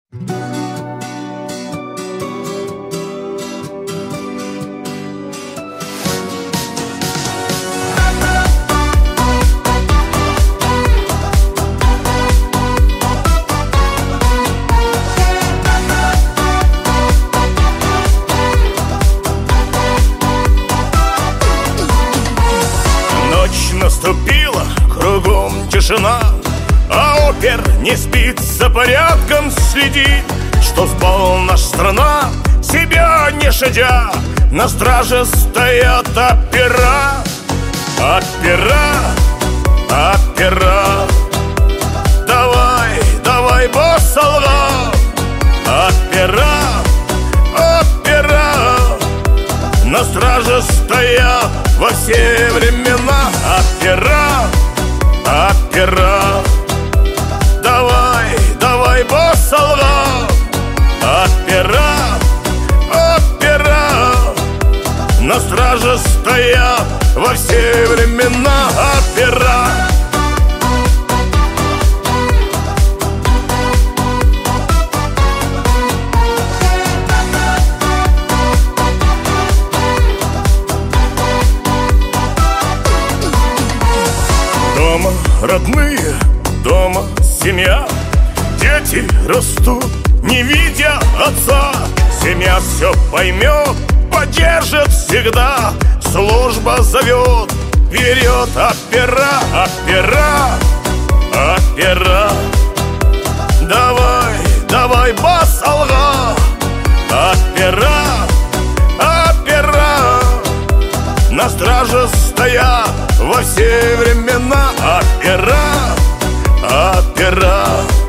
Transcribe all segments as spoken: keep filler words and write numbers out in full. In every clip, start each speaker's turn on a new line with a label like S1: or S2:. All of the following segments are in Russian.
S1: Ночь наступила, кругом тишина, а опер не спит, за порядком следит, что спала наша страна, себя не щадя. На страже стоят опера, опера, опера. Давай, давай, босс, солдат, опера, опера. На страже стоят во все времена опера, опера. Давай, давай, босс, солдат, опера, опера. На страже стоят во все времена опера. Дома родные, дома семья, дети растут, не видя отца. Семья все поймет, поддержит всегда. Служба зовет, вперед опера, опера, опера. Давай, давай, босс, алга, опера, опера. На страже стоят во все времена опера, опера.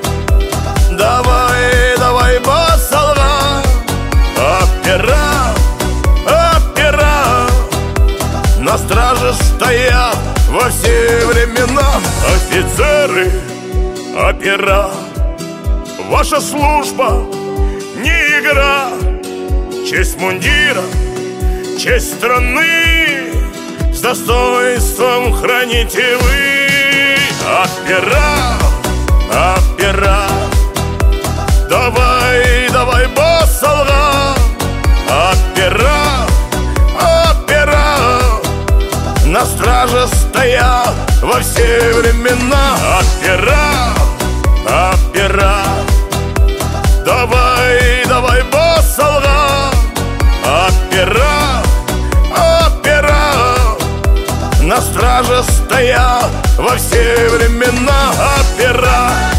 S1: Давай, давай, босс, алга, опера, опера. На страже стоят во все времена офицеры, опера. Ваша служба не игра, честь мундира, честь страны с достоинством храните вы. Опера, опера. Давай, давай, босс, солдат, опера, опера. На страже стоят во все времена опера, опера. Давай, давай, босс, солдат, опера, опера. На страже стоят во все времена опера.